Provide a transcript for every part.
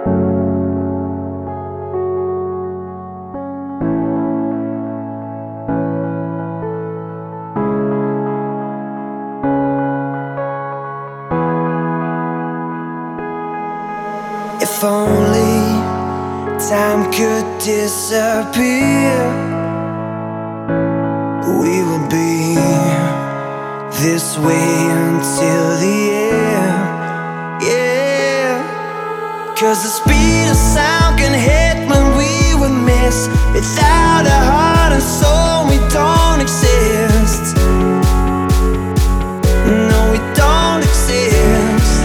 If only time could disappear, we would be this way until the end. Yeah, 'cause the speed of sound can hit when we would miss. Without a heart and soul, we don't exist. No, we don't exist.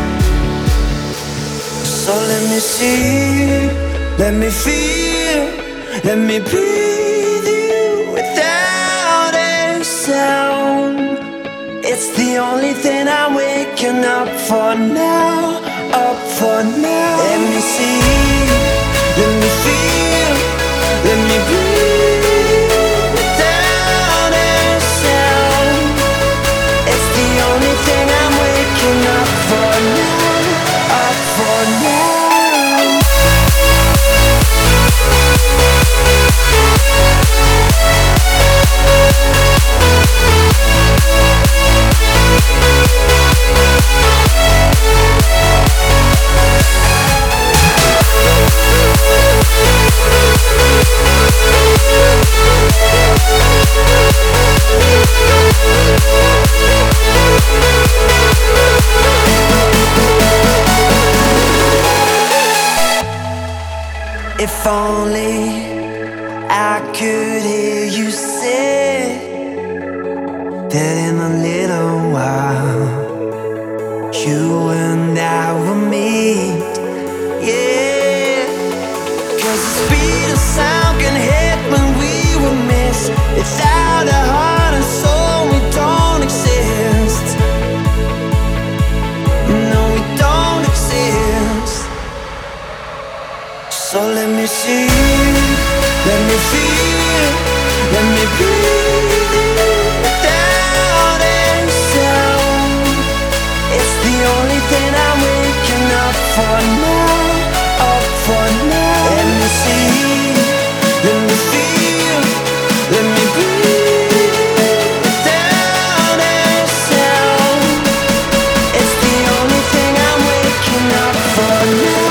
So let me see, let me feel, let me breathe you without a sound. It's the only thing I'm waking up for now, up for now. Let me see, let me feel, let me breathe without a sound. It's the only thing I'm waking up for now, up for now. If only I could hear you say that in a little while you and I will meet. Yeah, 'cause the speed of sound can hit when we will miss. Without a heart and soul, we don't exist. No, we don't exist. So let me see, let me feel, let me breathe without a sound. It's the only thing I'm waking up for now, up for now. Let me see, let me feel, let me breathe without a sound. It's the only thing I'm waking up for now.